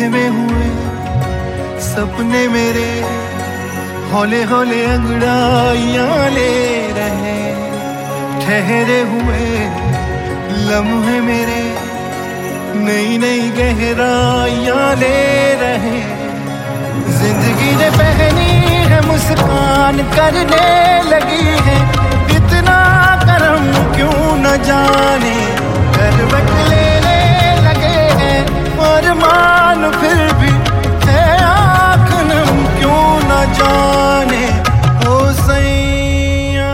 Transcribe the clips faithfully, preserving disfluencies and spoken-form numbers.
में हुए सपने मेरे हौले हौले अंगड़ाइयां ले रहे, ठहरे हुए लम्हे मेरे नई नई गहराइयां ले रहे। जिंदगी ने पहनी है मुस्कान करने लगी है, इतना करम क्यों न जाने करवट लेने लगे हैं। और मान फिर भी है आँख नम क्यों न जाने ओ सैया।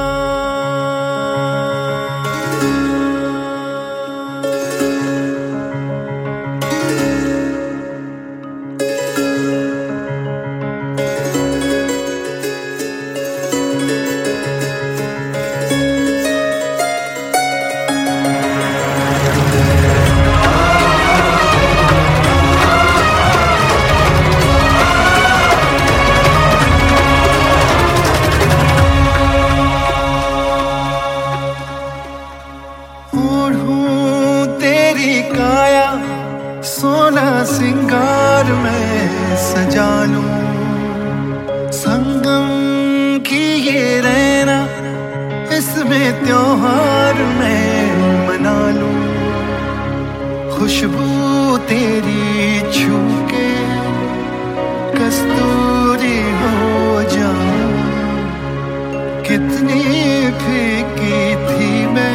ओढ़ूं तेरी काया सोना सिंगार में सजा लूं, संगम की ये रहना इसमें त्योहार में मना लूं। खुशबू तेरी छू के कस्तूरी हो जाऊं, कितनी फीकी थी मैं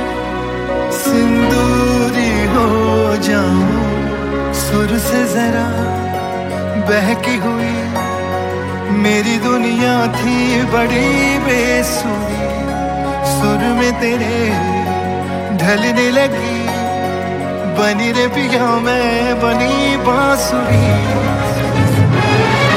सिंदूरी हो जाऊं। सुर से जरा बहकी हुई मेरी दुनिया थी बड़ी बेसुरी, सुर में तेरे ढलने लगी बनी रे पिया मैं बनी बांसुरी।